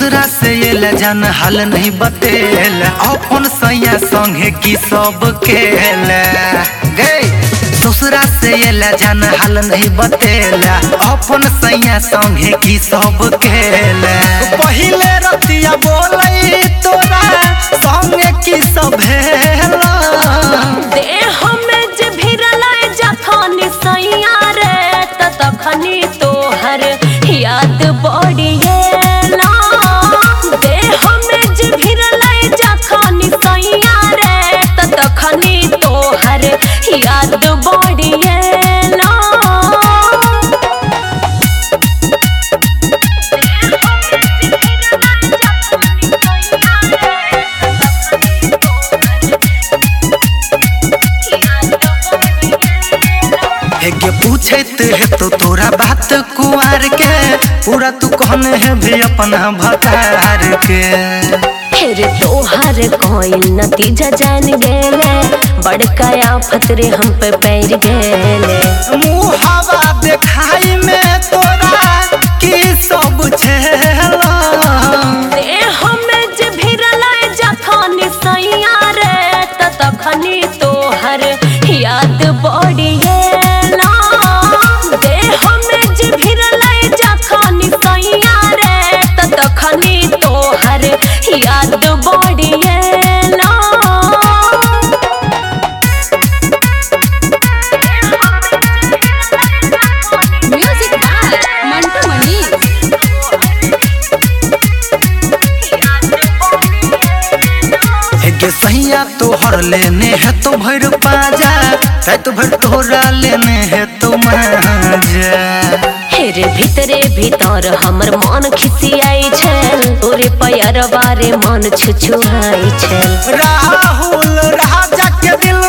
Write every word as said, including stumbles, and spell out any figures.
दूसरा से ये जान हाल नहीं बतेल अपन सैया संगे की सब खेल गए। दूसरा से ये जान हाल नहीं बतेला अपन सैया संगे की सब खेल। पहिले रतिया बोले तोरा संगे की सब भेला देह में जे भिरला जखनी सैया रे त तखनी तोहर याद बढ़िएला। देह में जे भिरला जखनी सैया रे त तखनी तोहर याद बढ़िएला। के पूछत है तो तोरा बात कुआर के पूरा तू कहने है भी अपना भतार के। फिर तोहर कोई नतीजा जान गेले बड़का आफत रे हम पे पैर गेले। मुहावा देखाई में तोरा की सब छेला देह में जे भिरला जखनी सैया रे त तखनी तोहर याद बढ़िएला। देह में जे भिरला जखनी सैया रे त तखनी तोहर याद बढ़िएला। Music by Mantu Mani. के सैया तोहर लेने है तो भर पाजा रात भर तोहरा लेने है तो माजा। हेरे भीतरे भीतर हमर मन खिसियाई छल तोरे पैर बारे मन छुछुआई छल। राहुल राजा के दिल